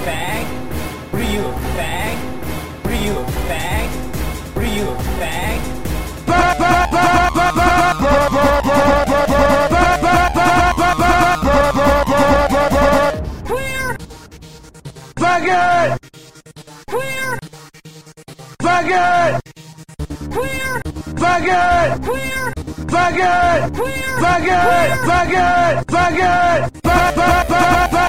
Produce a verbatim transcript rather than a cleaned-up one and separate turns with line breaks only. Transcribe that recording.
bag, real bag, real bag, real bag. Clear.
Faggot!
Clear.
Faggot!
Clear.
Faggot!
Clear.
Faggot!
Clear.
Faggot! Faggot! Faggot!